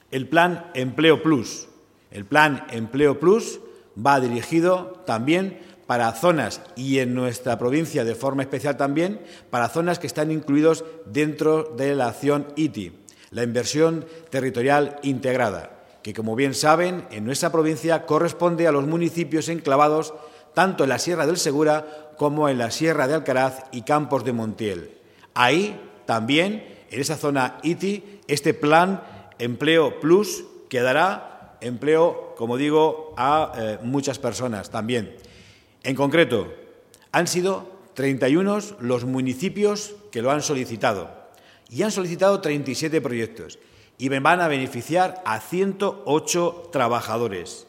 El Plan Empleo Plus. El Plan Empleo Plus va dirigido también para zonas, y en nuestra provincia de forma especial también, para zonas que están incluidos dentro de la acción ITI, la inversión territorial integrada, que, como bien saben, en nuestra provincia corresponde a los municipios enclavados tanto en la Sierra del Segura como en la Sierra de Alcaraz y Campos de Montiel. Ahí también, en esa zona ITI, este Plan Empleo Plus que dará empleo, como digo, a muchas personas también. En concreto, han sido 31 los municipios que lo han solicitado y han solicitado 37 proyectos y van a beneficiar a 108 trabajadores.